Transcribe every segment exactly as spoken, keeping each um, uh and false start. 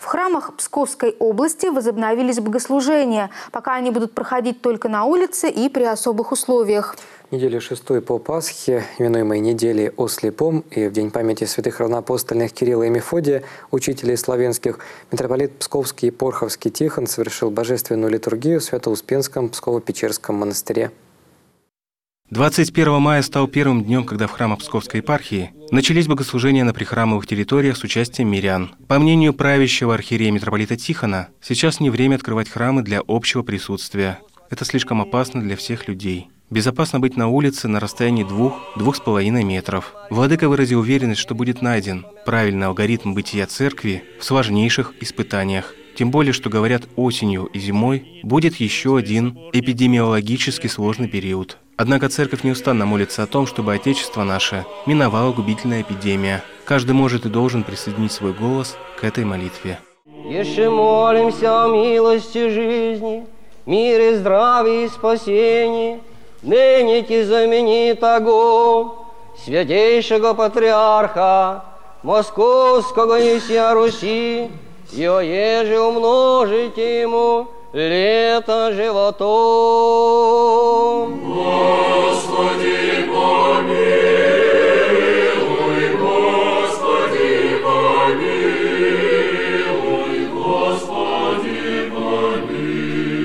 храмах Псковской области возобновились богослужения. Пока они будут проходить только на улице и при особых условиях. Неделю шестой по Пасхе, именуемой неделей о слепом, и в день памяти святых равноапостольных Кирилла и Мефодия, учителей славянских, митрополит Псковский и Порховский Тихон совершил божественную литургию в Свято-Успенском Псково-Печерском монастыре. двадцать первого мая стал первым днем, когда в храмах Псковской епархии начались богослужения на прихрамовых территориях с участием мирян. По мнению правящего архиерея митрополита Тихона, сейчас не время открывать храмы для общего присутствия. Это слишком опасно для всех людей. Безопасно быть на улице на расстоянии двух-двух с половиной метров. Владыка выразил уверенность, что будет найден правильный алгоритм бытия церкви в сложнейших испытаниях. Тем более, что, говорят, осенью и зимой будет еще один эпидемиологически сложный период. Однако церковь неустанно молится о том, чтобы Отечество наше миновала губительная эпидемия. Каждый может и должен присоединить свой голос к этой молитве. Еще молимся о милости жизни, мире, здравии и спасении. Ныне ти замени того святейшего патриарха Московского и всея Руси, и оеже умножите ему лето животом. Господи, помилуй, Господи, помилуй, Господи, помилуй.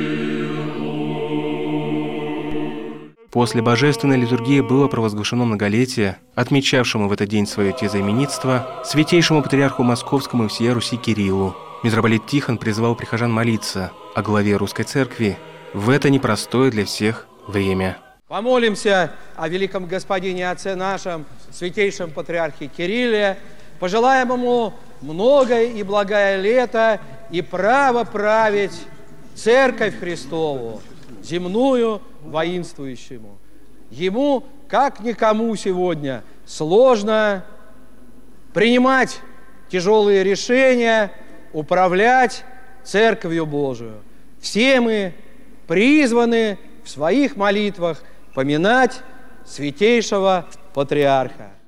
После божественной литургии было провозглашено многолетие, отмечавшему в этот день свое тезаименитство, святейшему патриарху Московскому и всея Руси Кириллу. Митрополит Тихон призвал прихожан молиться о главе Русской Церкви в это непростое для всех время. Помолимся о великом Господине Отце нашем, святейшем патриархе Кирилле, пожелаем ему многое и благое лето и право править Церковь Христову, земную воинствующему. Ему, как никому сегодня, сложно принимать тяжелые решения, управлять Церковью Божию. Все мы призваны в своих молитвах поминать святейшего патриарха.